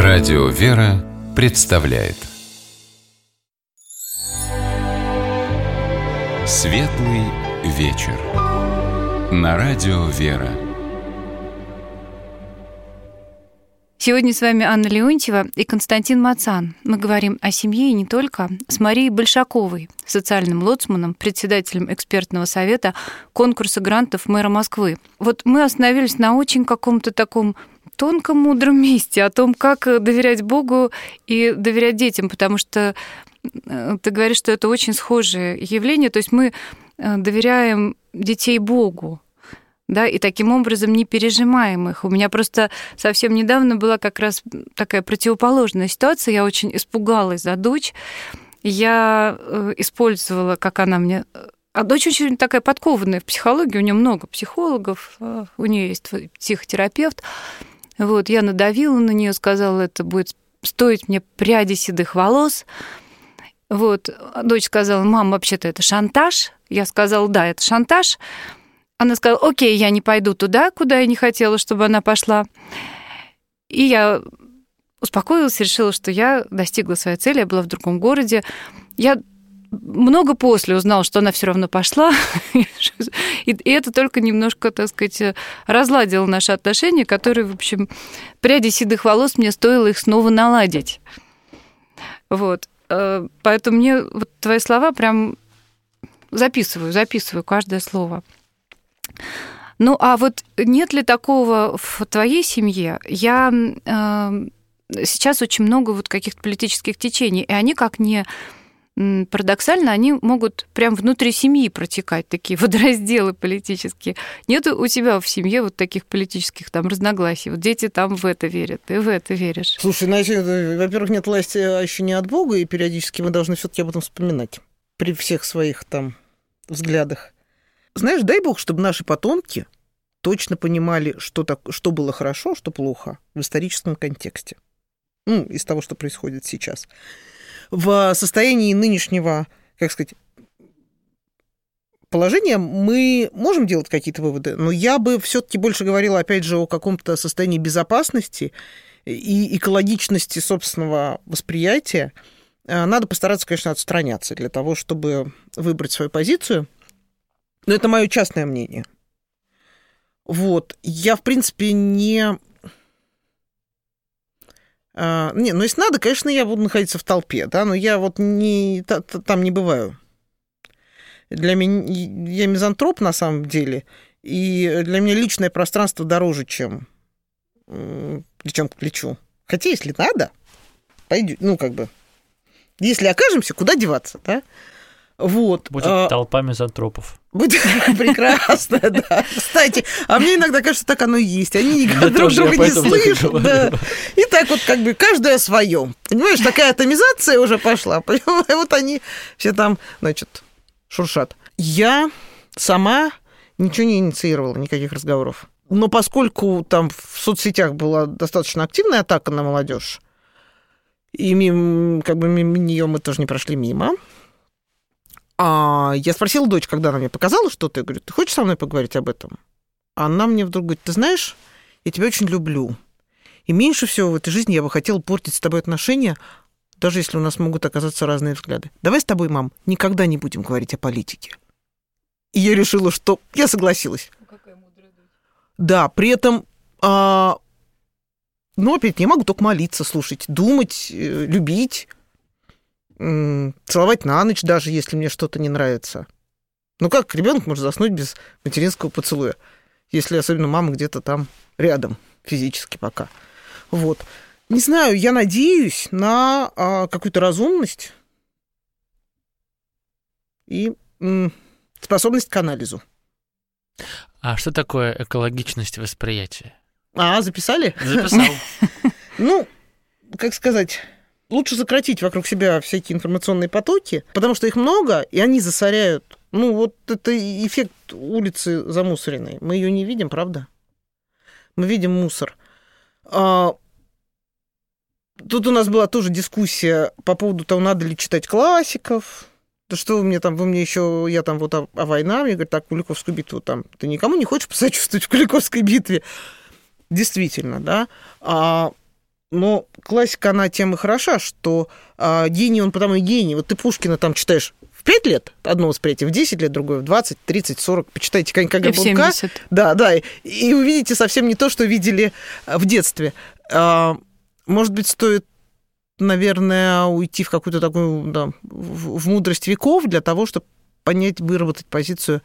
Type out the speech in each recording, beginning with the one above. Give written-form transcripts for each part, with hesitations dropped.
Радио «Вера» представляет Светлый вечер на Радио «Вера». Сегодня с вами Анна Леонтьева и Константин Мацан. Мы говорим о семье и не только, с Марией Большаковой, социальным лоцманом, председателем экспертного совета конкурса грантов мэра Москвы. Вот мы остановились на очень каком-то таком тонком, мудром месте о том, как доверять Богу и доверять детям, потому что ты говоришь, что это очень схожее явление, то есть мы доверяем детей Богу, да, и таким образом не пережимаем их. У меня просто совсем недавно была как раз такая противоположная ситуация, я очень испугалась за дочь, я использовала, как она мне... А дочь очень такая подкованная в психологии, у нее много психологов, у нее есть психотерапевт. Вот, я надавила на нее, сказала, это будет стоить мне пряди седых волос. Вот, дочь сказала, мам, вообще-то это шантаж. Я сказала, да, это шантаж. Она сказала, окей, я не пойду туда, куда я не хотела, чтобы она пошла. И я успокоилась, решила, что я достигла своей цели, я была в другом городе. Я много после узнала, что она все равно пошла. И это только немножко, так сказать, разладило наши отношения, которые, в общем, пряди седых волос мне стоило их снова наладить. Вот. Поэтому мне вот твои слова прям записываю каждое слово. Ну, а вот нет ли такого в твоей семье? Я сейчас очень много вот каких-то политических течений, и они, как ни парадоксально, они могут прям внутри семьи протекать, такие водоразделы политические. Нет у тебя в семье вот таких политических там разногласий? Вот дети там в это верят, ты в это веришь. Слушай, значит, во-первых, нет власти еще не от Бога, и периодически мы должны все-таки об этом вспоминать при всех своих там взглядах. Знаешь, дай Бог, чтобы наши потомки точно понимали, что было хорошо, что плохо в историческом контексте. Ну, из того, что происходит сейчас. В состоянии нынешнего, как сказать, положения мы можем делать какие-то выводы, но я бы все-таки больше говорила, опять же, о каком-то состоянии безопасности и экологичности собственного восприятия. Надо постараться, конечно, отстраняться для того, чтобы выбрать свою позицию. Но это мое частное мнение. Вот. Я, в принципе, но если надо, конечно, я буду находиться в толпе, да, но я вот там не бываю. Для меня я мизантроп, на самом деле, и для меня личное пространство дороже, чем плечом к плечу. Хотя, если надо, пойдем, если окажемся, куда деваться, да? Вот. Будет толпа мизантропов. Будет прекрасно, да. Кстати, а мне иногда кажется, так оно и есть. Они никогда друг друга не слышат. Да. И так вот каждый о своем. Понимаешь, такая атомизация уже пошла. Вот они все там, шуршат. Я сама ничего не инициировала, никаких разговоров. Но поскольку там в соцсетях была достаточно активная атака на молодежь, и мимо нее мы тоже не прошли мимо, я спросила дочь, когда она мне показала что-то, я говорю, ты хочешь со мной поговорить об этом? Она мне вдруг говорит, ты знаешь, я тебя очень люблю. И меньше всего в этой жизни я бы хотела портить с тобой отношения, даже если у нас могут оказаться разные взгляды. Давай с тобой, мам, никогда не будем говорить о политике. И я решила, что я согласилась. Какая мудрая дочь. Да, при этом, опять, я могу только молиться, слушать, думать, любить, целовать на ночь, даже если мне что-то не нравится. Как ребенок может заснуть без материнского поцелуя, если особенно мама где-то там рядом физически пока. Вот. Не знаю, я надеюсь на какую-то разумность и способность к анализу. А что такое экологичность восприятия? Записали? Записал. Как сказать... Лучше сократить вокруг себя всякие информационные потоки, потому что их много, и они засоряют. Это эффект улицы замусоренной. Мы ее не видим, правда? Мы видим мусор. Тут у нас была тоже дискуссия по поводу того, надо ли читать классиков. Да что вы мне еще, я там вот о война, мне говорят, так, Куликовскую битву там, ты никому не хочешь посочувствовать в Куликовской битве? Действительно, да. Но классика, она тем и хороша, что гений, он потому и гений. Вот ты Пушкина там читаешь в 5 лет одно восприятие, в 10 лет другое, в 20, 30, 40. Почитайте конька Горбунка. И в 70. Да, и увидите совсем не то, что видели в детстве. Может быть, стоит, наверное, уйти в какую-то такую, да, в мудрость веков для того, чтобы понять, выработать позицию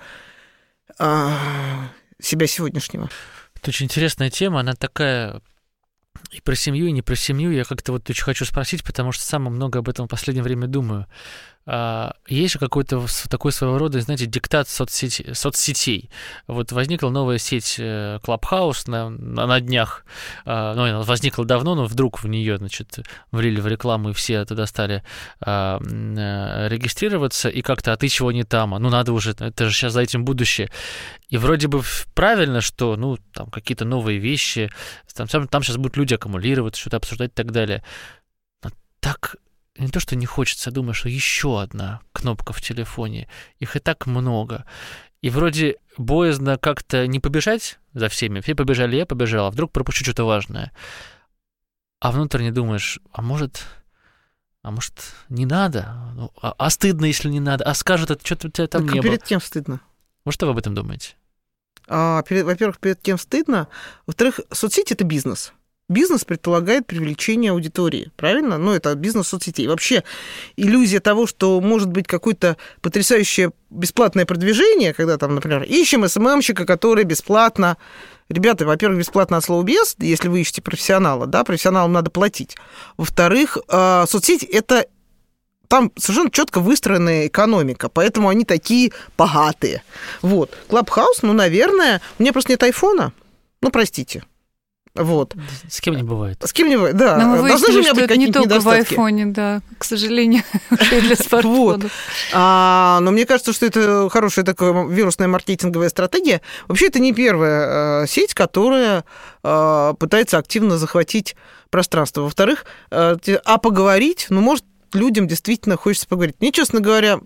себя сегодняшнего. Это очень интересная тема, она такая и про семью, и не про семью. Я как-то вот очень хочу спросить, потому что сам много об этом в последнее время думаю. Есть же какой-то такой своего рода, знаете, диктат соцсетей. Вот возникла новая сеть Clubhouse на днях. Ну, она возникла давно, но вдруг в нее, значит, влили в рекламу, и все туда стали регистрироваться. И как-то, а ты чего не там? Ну, надо уже, это же сейчас за этим будущее. И вроде бы правильно, что, ну, там какие-то новые вещи, там сейчас будут люди аккумулировать, что-то обсуждать и так далее. Но так... Не то, что не хочется, думаю, что еще одна кнопка в телефоне. Их и так много. И вроде боязно как-то не побежать за всеми. Все побежали, я побежал, а вдруг пропущу что-то важное. А внутренне думаешь, а может не надо? А стыдно, если не надо? А скажут, это что-то у тебя там не было. Перед кем стыдно? Вот что вы об этом думаете? Во-первых, перед кем стыдно. Во-вторых, соцсети — это бизнес. Бизнес предполагает привлечение аудитории, правильно? Ну, это бизнес соцсетей. Вообще, иллюзия того, что может быть какое-то потрясающее бесплатное продвижение, когда там, например, ищем СММщика, который бесплатно... Ребята, во-первых, бесплатно от слова без, если вы ищете профессионала, да, профессионалам надо платить. Во-вторых, соцсети — это... Там совершенно четко выстроенная экономика, поэтому они такие богатые. Вот. Clubhouse, ну, наверное... У меня просто нет айфона. Ну, простите. Вот. С кем не бывает. С кем не бывает, да. Но мы выяснили, что это не только в айфоне, да, к сожалению, уже для смартфонов. Но мне кажется, что это хорошая такая вирусная маркетинговая стратегия. Вообще, это не первая сеть, которая пытается активно захватить пространство. Во-вторых, поговорить, ну, может, людям действительно хочется поговорить. Мне, честно говоря,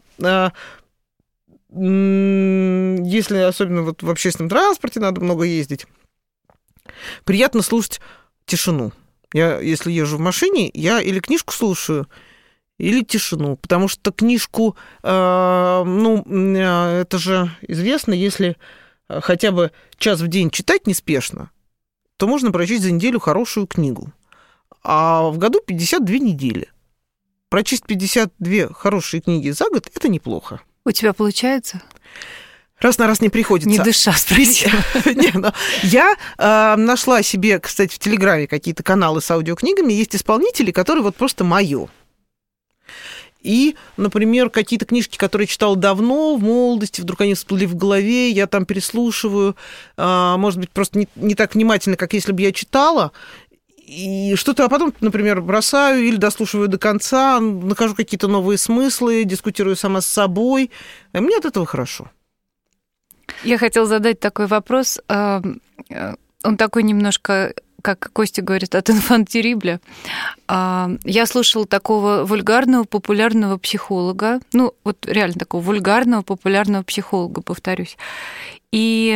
если особенно вот в общественном транспорте надо много ездить, приятно слушать тишину. Я, если езжу в машине, я или книжку слушаю, или тишину. Потому что книжку, это же известно, если хотя бы час в день читать неспешно, то можно прочесть за неделю хорошую книгу. А в году 52 недели. Прочесть 52 хорошие книги за год – это неплохо. У тебя получается? Раз на раз не приходится. Не дыша, спроси. Я нашла себе, кстати, в Телеграме какие-то каналы с аудиокнигами. Есть исполнители, которые вот просто моё. И, например, какие-то книжки, которые читала давно, в молодости, вдруг они всплыли в голове, я там переслушиваю, может быть, просто не так внимательно, как если бы я читала, и что-то, а потом, например, бросаю или дослушиваю до конца, нахожу какие-то новые смыслы, дискутирую сама с собой, и мне от этого хорошо. Я хотела задать такой вопрос. Он такой немножко, как Костя говорит, от инфантерибля. Я слушала такого вульгарного, популярного психолога, ну, вот реально такого вульгарного, популярного психолога, повторюсь. И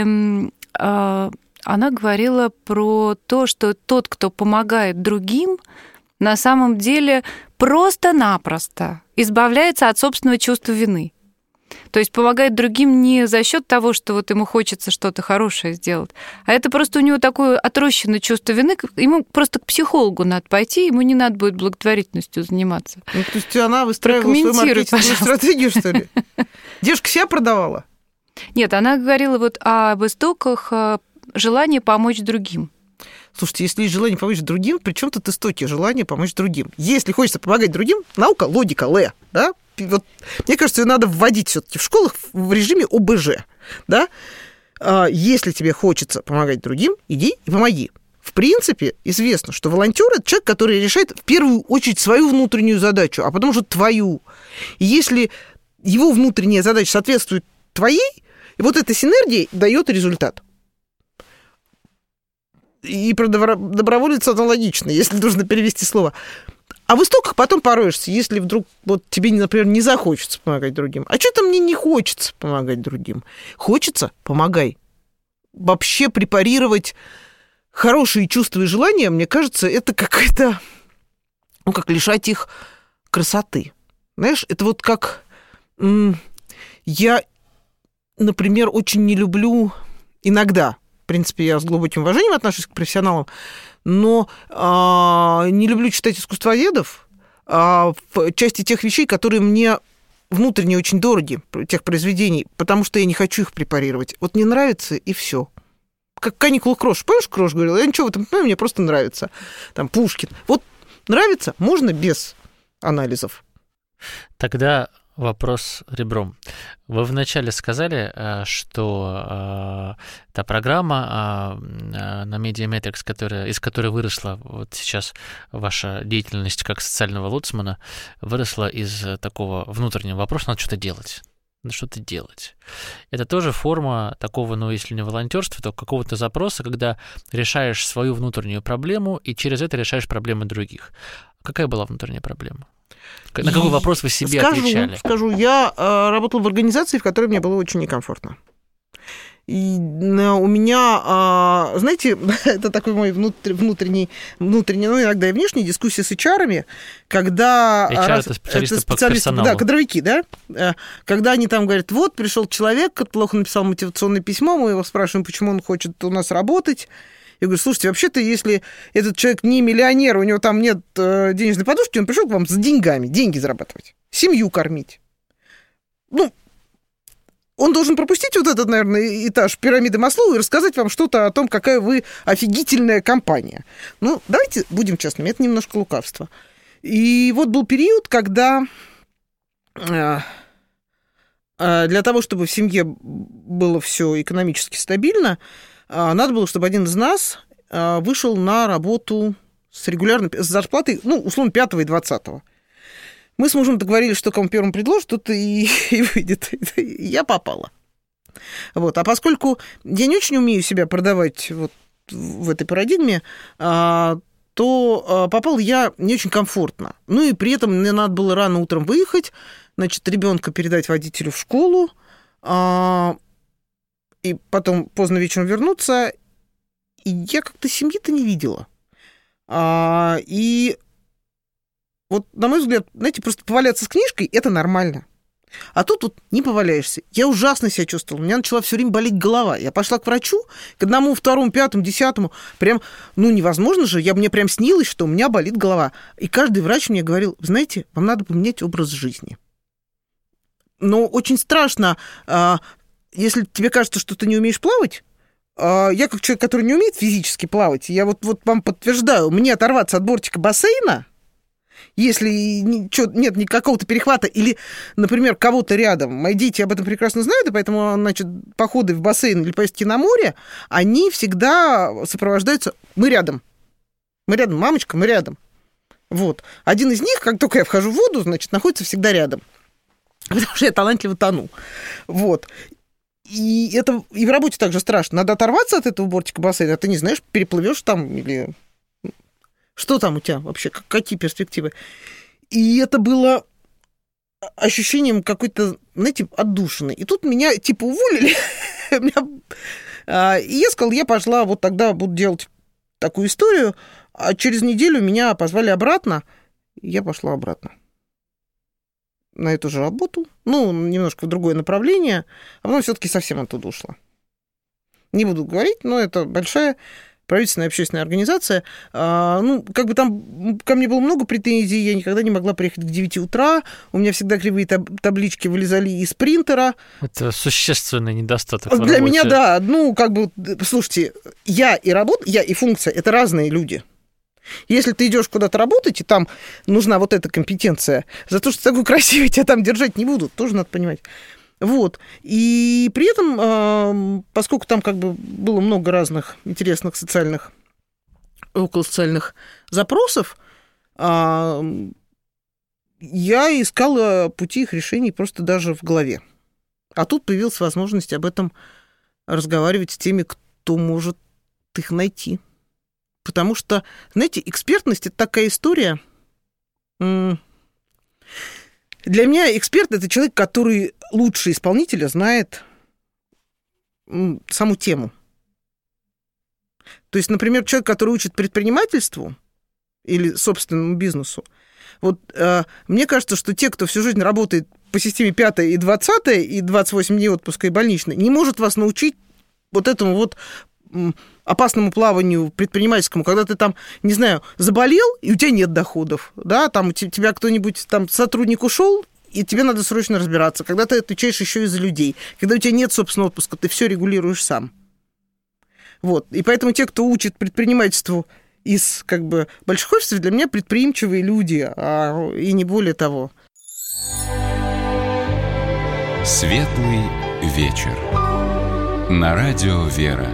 она говорила про то, что тот, кто помогает другим, на самом деле просто-напросто избавляется от собственного чувства вины. То есть помогает другим не за счет того, что вот ему хочется что-то хорошее сделать, а это просто у него такое отрощенное чувство вины, ему просто к психологу надо пойти, ему не надо будет благотворительностью заниматься. Ну, то есть она выстраивала свою маркетинговую стратегию, что ли? Девушка себя продавала? Нет, она говорила вот об истоках желания помочь другим. Слушайте, если есть желание помочь другим, при чем тут истоки желания помочь другим? Если хочется помогать другим, наука, логика, да? Вот, мне кажется, ее надо вводить все-таки в школах в режиме ОБЖ, да? Если тебе хочется помогать другим, иди и помоги. В принципе, известно, что волонтер – это человек, который решает в первую очередь свою внутреннюю задачу, а потом уже твою. И если его внутренняя задача соответствует твоей, вот эта синергия дает результат. И про доброволец аналогично, если нужно перевести слово. А в истоках потом пороешься, если вдруг вот тебе, например, не захочется помогать другим. А что-то мне не хочется помогать другим. Хочется – помогай. Вообще препарировать хорошие чувства и желания, мне кажется, это какая-то, ну, как лишать их красоты. Знаешь, это вот как... Я, например, очень не люблю иногда, в принципе, я с глубоким уважением отношусь к профессионалам, но не люблю читать искусствоведов в части тех вещей, которые мне внутренне очень дороги, тех произведений, потому что я не хочу их препарировать. Вот не нравится, и все. Как «Каникулы Крош». Помнишь, Крош говорил? Я ничего в этом не понимаю, мне просто нравится. Там Пушкин. Вот нравится, можно без анализов. Тогда вопрос ребром. Вы вначале сказали, что та программа на Media-Metrics, из которой выросла вот сейчас ваша деятельность как социального лоцмана, выросла из такого внутреннего вопроса: надо что-то делать. Надо что-то делать. Это тоже форма такого, ну, если не волонтерства, то какого-то запроса, когда решаешь свою внутреннюю проблему и через это решаешь проблемы других. Какая была внутренняя проблема? На какой вопрос вы себе отвечали? Скажу, я работала в организации, в которой мне было очень некомфортно. И у меня, знаете, это такой мой внутренний, ну, иногда и внешний дискуссия с HR-ами, когда... HR — это специалисты по персоналу. Да, кадровики, да? Когда они там говорят: вот, пришел человек, плохо написал мотивационное письмо, мы его спрашиваем, почему он хочет у нас работать. Я говорю: слушайте, вообще-то, если этот человек не миллионер, у него там нет денежной подушки, он пришел к вам с деньгами, деньги зарабатывать, семью кормить. Ну, он должен пропустить вот этот, наверное, этаж пирамиды Маслоу и рассказать вам что-то о том, какая вы офигительная компания. Ну, давайте будем честными, это немножко лукавство. И вот был период, когда для того, чтобы в семье было все экономически стабильно, надо было, чтобы один из нас вышел на работу с регулярной зарплатой, ну, условно, 5 и 20. Мы с мужем договорились, что кому первым предложат, тот и выйдет. Я попала. Вот. А поскольку я не очень умею себя продавать вот в этой парадигме, то попала я не очень комфортно. Ну и при этом мне надо было рано утром выехать, значит, ребенка передать водителю в школу, и потом поздно вечером вернуться, и я как-то семьи-то не видела. И вот, на мой взгляд, знаете, просто поваляться с книжкой – это нормально. А тут вот не поваляешься. Я ужасно себя чувствовала. У меня начала все время болеть голова. Я пошла к врачу, к 1, 2, 5, 10. Прям, ну, невозможно же. Мне прям снилось, что у меня болит голова. И каждый врач мне говорил: знаете, вам надо поменять образ жизни. Но очень страшно, если тебе кажется, что ты не умеешь плавать. Я как человек, который не умеет физически плавать, я вот вам подтверждаю, мне оторваться от бортика бассейна, если нет никакого-то перехвата, или, например, кого-то рядом. Мои дети об этом прекрасно знают, и поэтому, значит, походы в бассейн или поездки на море, они всегда сопровождаются: мы рядом, мамочка, мы рядом. Вот. Один из них, как только я вхожу в воду, значит, находится всегда рядом, потому что я талантливо тону. Вот. И это и в работе также страшно. Надо оторваться от этого бортика бассейна, а ты не знаешь, переплывешь там или... Что там у тебя вообще? Какие перспективы? И это было ощущением какой-то, знаете, отдушины. И тут меня типа уволили. И я сказала: я пошла, вот тогда буду делать такую историю. А через неделю меня позвали обратно, и я пошла обратно на эту же работу, ну, немножко в другое направление, а потом все-таки совсем оттуда ушла. Не буду говорить, но это большая правительственная общественная организация. Ну, как бы там ко мне было много претензий, я никогда не могла приехать к 9 утра, у меня всегда кривые таблички вылезали из принтера. Это существенный недостаток. Для меня, да. Ну, как бы, слушайте, я и функция – это разные люди. Если ты идешь куда-то работать, и там нужна вот эта компетенция, за то, что ты такой красивый, тебя там держать не будут, тоже надо понимать. Вот. И при этом, поскольку там как бы было много разных интересных социальных, околосоциальных запросов, я искала пути их решений просто даже в голове. А тут появилась возможность об этом разговаривать с теми, кто может их найти. Потому что, знаете, экспертность – это такая история. Для меня эксперт – это человек, который лучше исполнителя знает саму тему. То есть, например, человек, который учит предпринимательству или собственному бизнесу, вот мне кажется, что те, кто всю жизнь работает по системе 5 и 20, и 28 дней отпуска и больничный, не может вас научить вот этому вот опасному плаванию предпринимательскому, когда ты там, не знаю, заболел, и у тебя нет доходов, да, там у тебя кто-нибудь, там сотрудник ушел, и тебе надо срочно разбираться, когда ты отвечаешь еще и за людей, когда у тебя нет собственного отпуска, ты все регулируешь сам. Вот, и поэтому те, кто учит предпринимательству из, как бы, больших офисов, для меня предприимчивые люди, и не более того. Светлый вечер. На радио «Вера».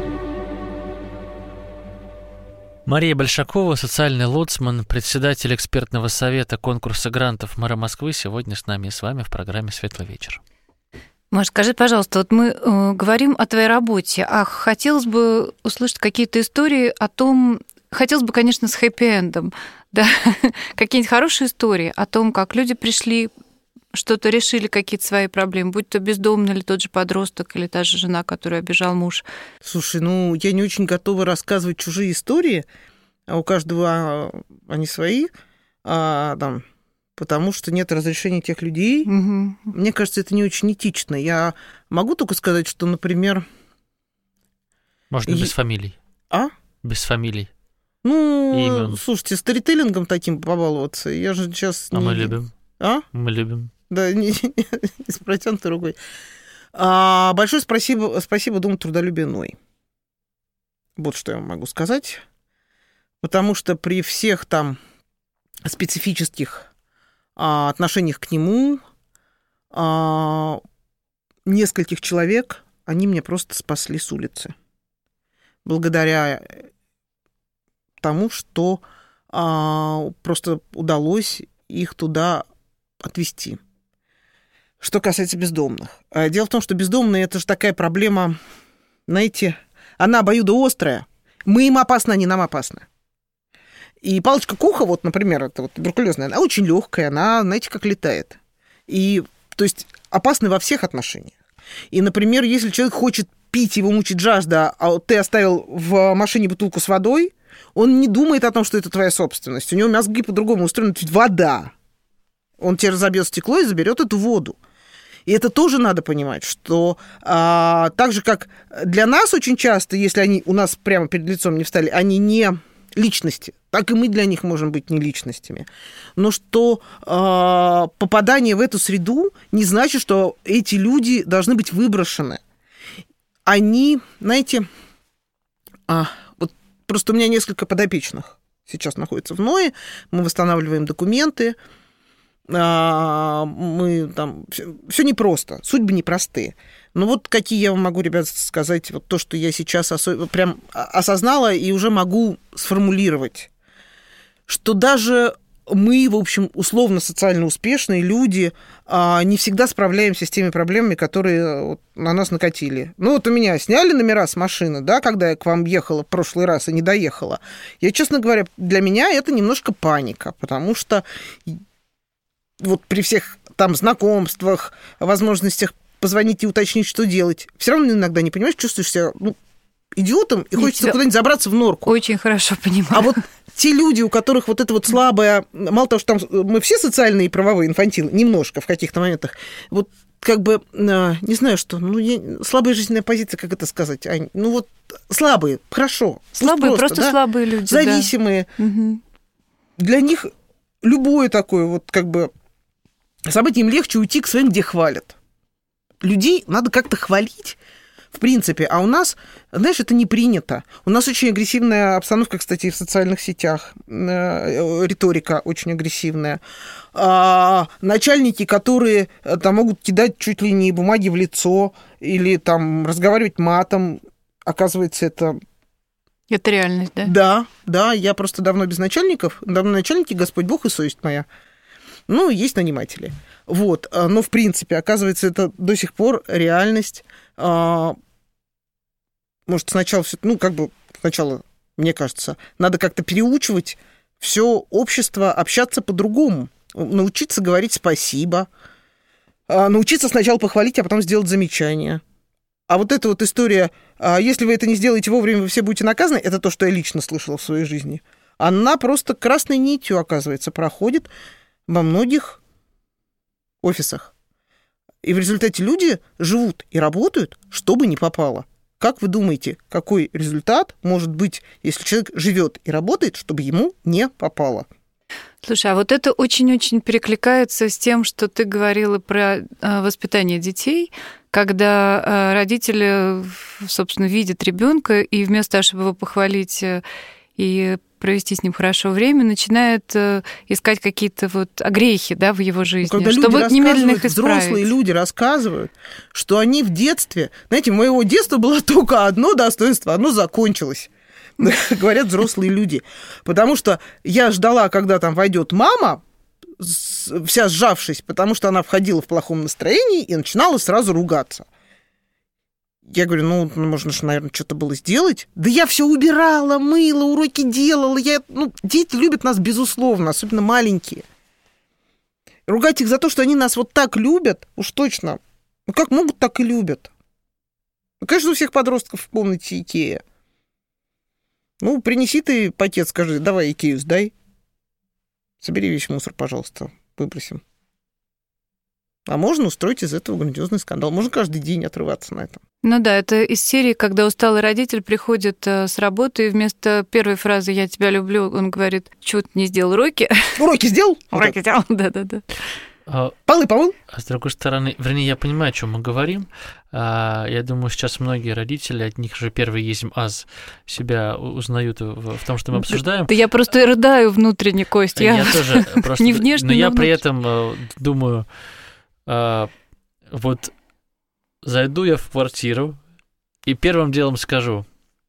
Мария Большакова, социальный лоцман, председатель экспертного совета конкурса грантов мэра Москвы, сегодня с нами и с вами в программе «Светлый вечер». Маш, скажи, пожалуйста, вот мы говорим о твоей работе, а хотелось бы услышать какие-то истории о том, хотелось бы, конечно, с хэппи-эндом, да, какие-нибудь хорошие истории о том, как люди пришли, что-то решили, какие-то свои проблемы, будь то бездомный или тот же подросток, или та же жена, которую обижал муж. Слушай, ну, я не очень готова рассказывать чужие истории, а у каждого они свои, там, потому что нет разрешения тех людей. Угу. Мне кажется, это не очень этично. Я могу только сказать, что, например... Можно без фамилий. Без фамилий. Ну, имен. Слушайте, сторителлингом таким побаловаться, я же сейчас... мы любим. Мы любим. Да, не с протянутой рукой. Большое спасибо Дому трудолюбия Ной. Вот что я вам могу сказать. Потому что при всех там специфических отношениях к нему нескольких человек они меня просто спасли с улицы. Благодаря тому, что просто удалось их туда отвезти. Что касается бездомных. Дело в том, что бездомные – это же такая проблема, знаете, она обоюдоострая. Мы им опасны, они нам опасны. И палочка Коха, вот, например, это вот туберкулезная, она очень легкая, она, знаете, как летает. И, то есть, опасны во всех отношениях. И, например, если человек хочет пить, его мучит жажда, а ты оставил в машине бутылку с водой, он не думает о том, что это твоя собственность. У него мозги по-другому устроены. Ведь вода. Он тебе разобьет стекло и заберет эту воду. И это тоже надо понимать, что так же, как для нас очень часто, если они у нас прямо перед лицом не встали, они не личности, так и мы для них можем быть не личностями. Но что попадание в эту среду не значит, что эти люди должны быть выброшены. Они, знаете, вот просто у меня несколько подопечных сейчас находится в НОИ, мы восстанавливаем документы, мы там... Все непросто, судьбы непростые. Но вот какие я вам могу, ребят, сказать, вот то, что я сейчас прям осознала и уже могу сформулировать, что даже мы, в общем, условно социально успешные люди, не всегда справляемся с теми проблемами, которые вот на нас накатили. Ну, вот у меня сняли номера с машины, да, когда я к вам ехала в прошлый раз и не доехала. Я, честно говоря, для меня это немножко паника, потому что вот при всех там знакомствах, возможностях позвонить и уточнить, что делать, все равно иногда не понимаешь, чувствуешь себя идиотом и хочется куда-нибудь забраться в норку. Очень хорошо понимаю. А вот те люди, у которых вот это вот слабое, мало того, что там мы все социальные и правовые инфантилы, немножко в каких-то моментах, вот как бы, не знаю что, слабая жизненная позиция, как это сказать, Ань, ну вот слабые, хорошо. Слабые, просто да? Слабые люди. Зависимые. Да. Угу. Для них любое такое вот как бы событие, им легче уйти к своим, где хвалят. Людей надо как-то хвалить, в принципе, а у нас, знаешь, это не принято. У нас очень агрессивная обстановка, кстати, в социальных сетях, риторика очень агрессивная. Начальники, которые там могут кидать чуть ли не бумаги в лицо или там разговаривать матом, оказывается, это... Это реальность, да? Да, я просто давно без начальников, давно начальники, Господь Бог и совесть моя. Ну, есть наниматели. Вот. Но, в принципе, оказывается, это до сих пор реальность. Может, сначала все, сначала, мне кажется, надо как-то переучивать все общество общаться по-другому, научиться говорить спасибо, научиться сначала похвалить, а потом сделать замечание. А вот эта вот история, если вы это не сделаете вовремя, вы все будете наказаны, это то, что я лично слышала в своей жизни. Она просто красной нитью, оказывается, проходит во многих офисах. И в результате люди живут и работают, что бы ни попало. Как вы думаете, какой результат может быть, если человек живет и работает, чтобы ему не попало? Слушай, а вот это очень-очень перекликается с тем, что ты говорила про воспитание детей, когда родители, собственно, видят ребенка и вместо того, чтобы его похвалить и провести с ним хорошо время, начинают искать какие-то вот огрехи, да, в его жизни, когда чтобы немедленно их исправить. Взрослые люди рассказывают, что они в детстве... Знаете, моего детства было только одно достоинство, оно закончилось. Говорят взрослые люди. Потому что я ждала, когда там войдет мама, вся сжавшись, потому что она входила в плохом настроении и начинала сразу ругаться. Я говорю, ну, можно же, наверное, что-то было сделать. Да я все убирала, мыла, уроки делала. Дети любят нас, безусловно, особенно маленькие. Ругать их за то, что они нас вот так любят, уж точно. Ну, как могут, так и любят. Ну, конечно, у всех подростков в комнате Икея. Ну, принеси ты пакет, скажи, давай Икею сдай. Собери весь мусор, пожалуйста, выбросим. А можно устроить из этого грандиозный скандал. Можно каждый день отрываться на этом. Ну да, это из серии, когда усталый родитель приходит с работы, и вместо первой фразы «я тебя люблю», он говорит, чего ты не сделал уроки? Уроки сделал? Уроки сделал, да-да-да. Полы помыл? А с другой стороны, вернее, я понимаю, о чем мы говорим. Я думаю, сейчас многие родители, от них же первый есть аз, себя узнают в том, что мы обсуждаем. Да я просто рыдаю внутренне, Кость. Я тоже просто... Не внешне, но я при этом думаю, вот зайду я в квартиру и первым делом скажу,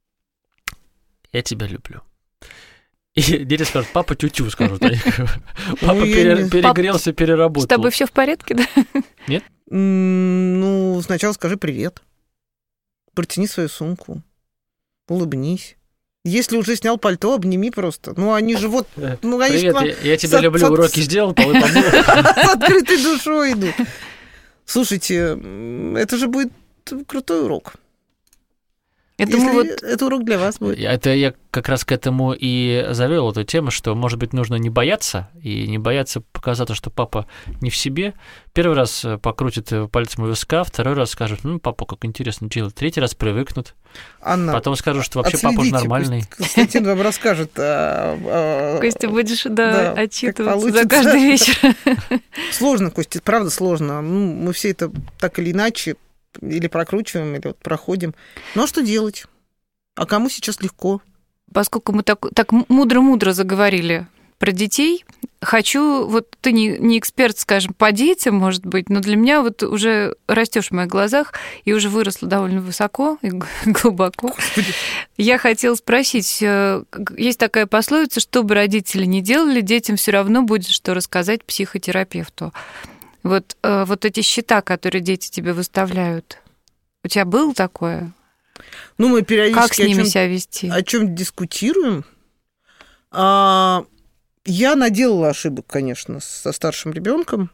я тебя люблю. И дети скажут, папа тю-тю, скажут они. Папа перегрелся, переработал. С тобой все в порядке, да? Нет? Ну, сначала скажи привет. Протяни свою сумку. Улыбнись. Если уже снял пальто, обними просто. Ну, они же вот... Ну, они привет, я тебя люблю, уроки сделал, полы помыл. С открытой душой идут. Слушайте, это же будет крутой урок. Это урок для вас будет. Это я как раз к этому и завел эту тему, что, может быть, нужно не бояться, и не бояться показать, что папа не в себе. Первый раз покрутит пальцем у виска, второй раз скажет, папа, как интересно делать. Третий раз привыкнут. Анна, потом скажут, что вообще папа же нормальный. Константин вам расскажет. Костя, будешь, отчитываться за каждый вечер. Сложно, Костя, правда сложно. Мы все это так или иначе или прокручиваем, или вот проходим. Ну, а что делать? А кому сейчас легко? Поскольку мы так мудро-мудро заговорили про детей, хочу... Вот ты не эксперт, скажем, по детям, может быть, но для меня вот уже растёшь в моих глазах и уже выросла довольно высоко и глубоко. Господи. Я хотела спросить, есть такая пословица, что бы родители ни делали, детям все равно будет что рассказать психотерапевту. Вот эти счета, которые дети тебе выставляют, у тебя было такое? Ну, мы периодически как с ними себя вести? О чем дискутируем? Я наделала ошибок, конечно, со старшим ребенком.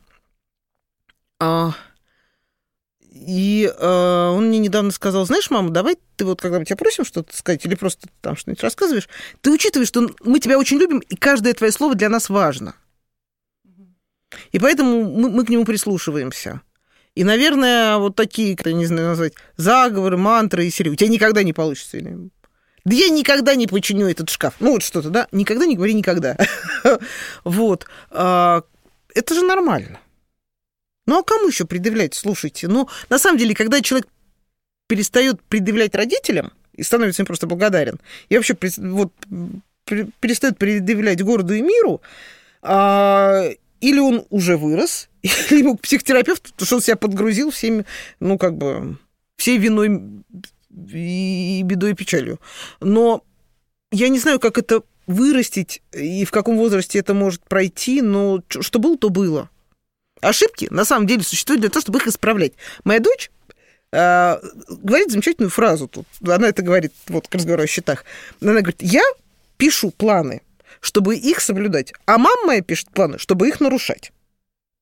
И он мне недавно сказал, знаешь, мама, давай ты вот, когда мы тебя просим что-то сказать, или просто там что-нибудь рассказываешь, ты учитываешь, что мы тебя очень любим, и каждое твое слово для нас важно. И поэтому мы к нему прислушиваемся. И, наверное, вот такие, я не знаю назвать, заговоры, мантры и серии. У тебя никогда не получится. Да я никогда не починю этот шкаф. Ну, вот что-то, да? Никогда не говори никогда. Вот. Это же нормально. Ну, а кому еще предъявлять? Слушайте, на самом деле, когда человек перестает предъявлять родителям и становится им просто благодарен, и вообще перестает предъявлять городу и миру, или он уже вырос, или ему к психотерапевту, потому что он себя подгрузил всеми, всей виной и бедой и печалью. Но я не знаю, как это вырастить и в каком возрасте это может пройти, но что было, то было. Ошибки, на самом деле, существуют для того, чтобы их исправлять. Моя дочь говорит замечательную фразу тут. Она это говорит, вот к разговору о счетах. Она говорит, я пишу планы, чтобы их соблюдать. А мама моя пишет планы, чтобы их нарушать.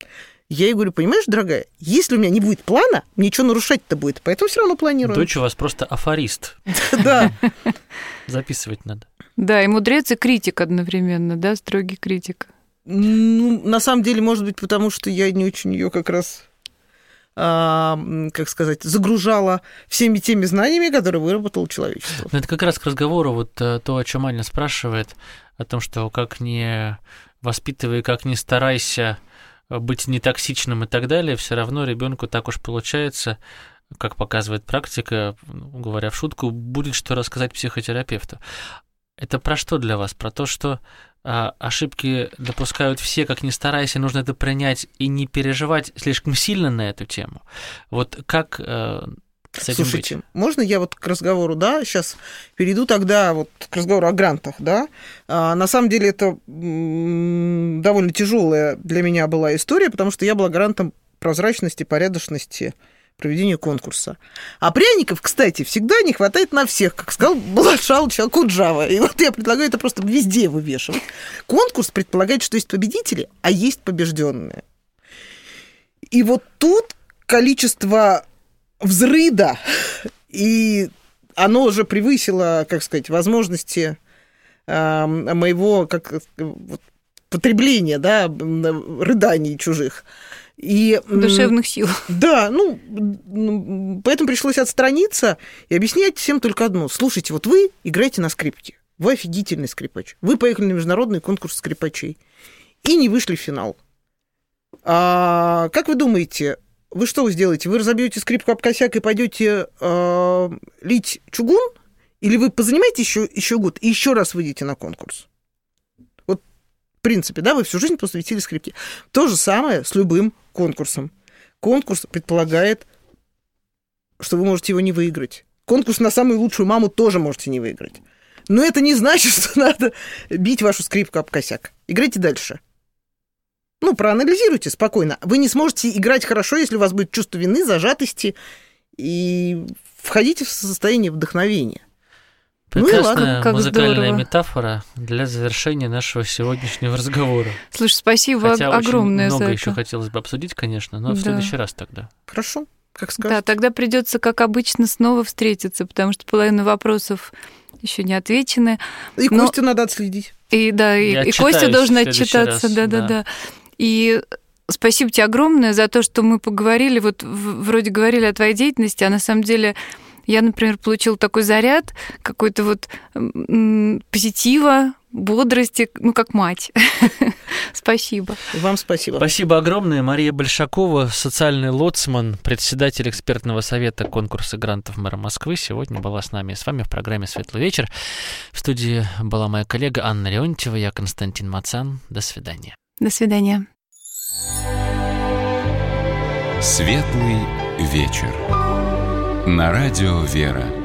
Я ей говорю, понимаешь, дорогая, если у меня не будет плана, мне что нарушать-то будет, поэтому все равно планирую. Дочь у вас просто афорист. Да. Записывать надо. Да, и мудрец, и критик одновременно, да, строгий критик. Ну, на самом деле, может быть, потому что я не очень ее как раз, как сказать, загружала всеми теми знаниями, которые выработало человечество. Но это как раз к разговору вот то, о чем Аня спрашивает, о том, что как не воспитывай, как не старайся быть нетоксичным и так далее, все равно ребенку так уж получается, как показывает практика, говоря в шутку, будет что рассказать психотерапевту. Это про что для вас? Про то, что ошибки допускают все, как ни старайся, нужно это принять и не переживать слишком сильно на эту тему. Вот как с этим Слушайте, быть? можно я вот к разговору, да, сейчас перейду тогда вот к разговору о грантах, да. На самом деле это довольно тяжелая для меня была история, потому что я была гарантом прозрачности, порядочности проведения конкурса. А пряников, кстати, всегда не хватает на всех, как сказал Булат Шалыч Акуджава. И вот я предлагаю это просто везде вывешивать. Конкурс предполагает, что есть победители, а есть побежденные. И вот тут количество взрыда, и оно уже превысило, как сказать, возможности моего потребления, да, рыданий чужих. И, душевных сил. Да, поэтому пришлось отстраниться и объяснять всем только одно. Слушайте, вот вы играете на скрипке, вы офигительный скрипач, вы поехали на международный конкурс скрипачей и не вышли в финал. А как вы думаете, вы что сделаете? Вы разобьете скрипку об косяк и пойдете лить чугун? Или вы позанимаетесь еще год и еще раз выйдете на конкурс? Вот, в принципе, да, вы всю жизнь посвятили скрипке. То же самое с любым конкурсом. Конкурс предполагает, что вы можете его не выиграть. Конкурс на самую лучшую маму тоже можете не выиграть. Но это не значит, что надо бить вашу скрипку об косяк. Играйте дальше. Проанализируйте спокойно. Вы не сможете играть хорошо, если у вас будет чувство вины, зажатости, и входите в состояние вдохновения. Прекрасная как музыкальная здорово. Метафора для завершения нашего сегодняшнего разговора. Слушай, спасибо Хотя огромное очень много за еще это. хотелось бы обсудить, конечно, но в следующий раз тогда. Хорошо, как Да, скажете. тогда придется, как обычно, снова встретиться, потому что половина вопросов еще не отвечены. И Костю надо отследить. И Костя должен отчитаться. Да. И спасибо тебе огромное за то, что мы поговорили, вот вроде говорили о твоей деятельности, а на самом деле я, например, получила такой заряд, какой-то вот позитива, бодрости, как мать. Спасибо. Вам спасибо. Спасибо огромное. Мария Большакова, социальный лоцман, председатель экспертного совета конкурса грантов мэра Москвы, сегодня была с нами и с вами в программе «Светлый вечер». В студии была моя коллега Анна Леонтьева, я Константин Мацан. До свидания. До свидания. Светлый вечер. На радио «Вера».